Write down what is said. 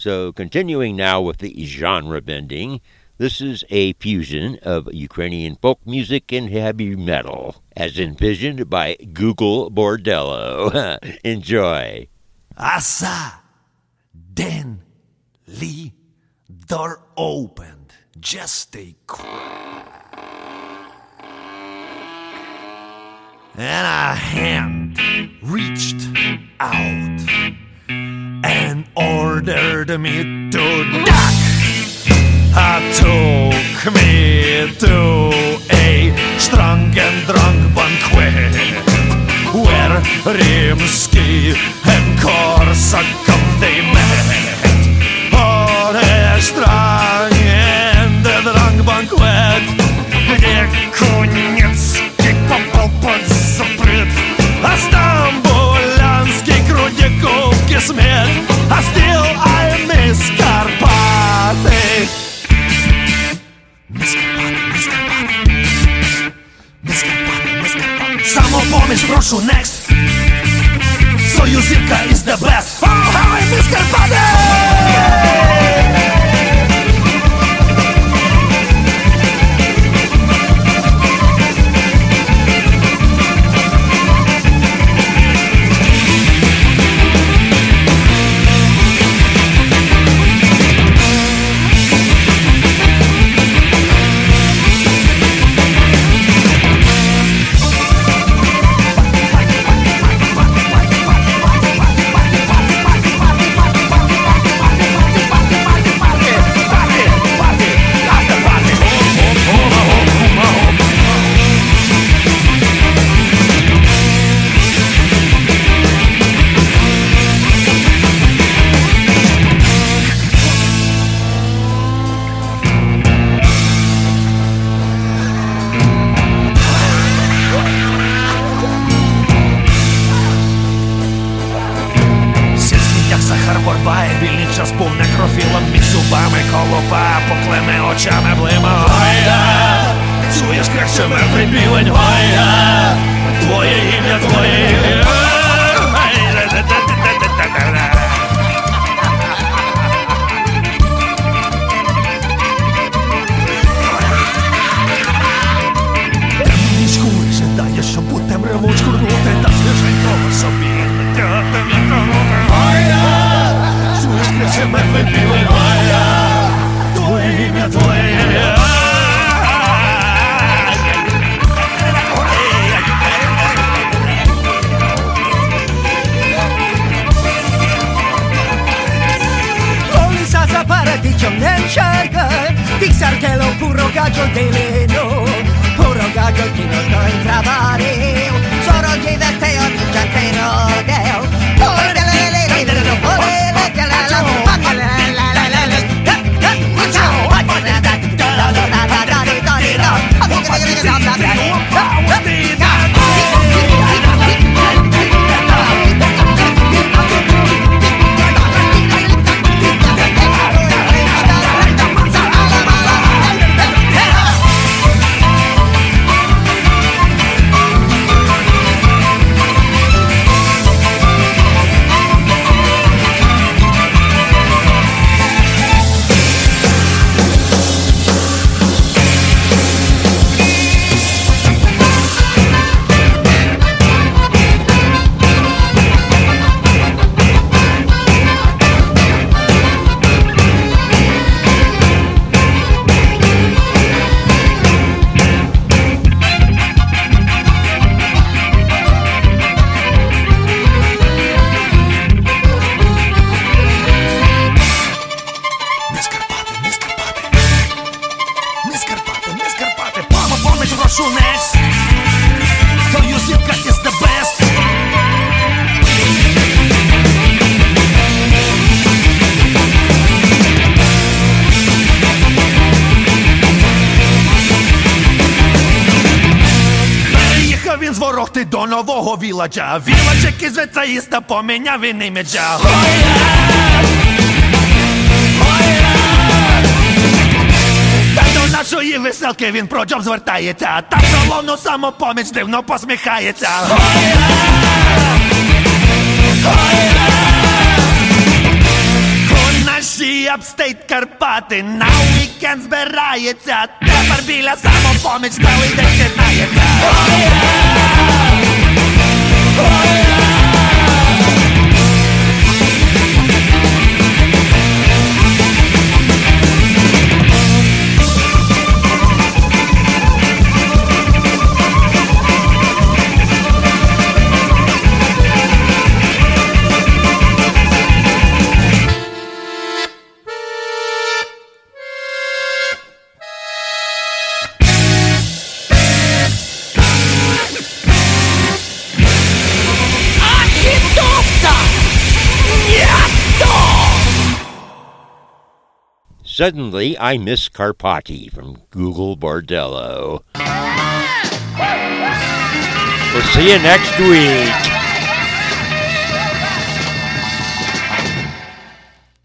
So continuing now with the genre bending, this is a fusion of Ukrainian folk music and heavy metal, as envisioned by Google Bordello. Enjoy. Asa, den, li, door opened, just a crack. And a hand reached out and ordered me to duck. Took me to a strong and drunk banquet where Rimsky and Korsakov they met. On a strong and drunk banquet, где Куницкий попал под запрет, а стамбулянский Крудяковки смерть, а still I miss Карпаты. Самопомощь прошу next. Союзивка is the best. Oh, how I miss Карпаты! Час був некрофілом між зубами колопа, поклеми очами блима. Гойда, чуєш краще мертвий півень. Гойда, твоє ім'я, твоє ім'я. Темні шкури жадає, щоб у темряву шкурнути та свіженького собі. Гойда, чуєш, мертвий півень, гойда, твоє ім'я, твоє ім'я. Polsa za paradiso nel cerca, fixar che lo puro gaggio di leno, puro gaggio di non lo intravare, solo diverteo di gente rodeo, poi delle Ти до нового віладжа, віладж, який зветься іста, поміняв він іміджа. Та до нашої веселки він про джоб звертається, та про ловну самопоміч дивно посміхається. У нашій і апстейт Карпати. На вікенд збирається, тепер біля самопоміч стали день єднається. Suddenly, I Miss Carpati from Google Bordello. We'll see you next week.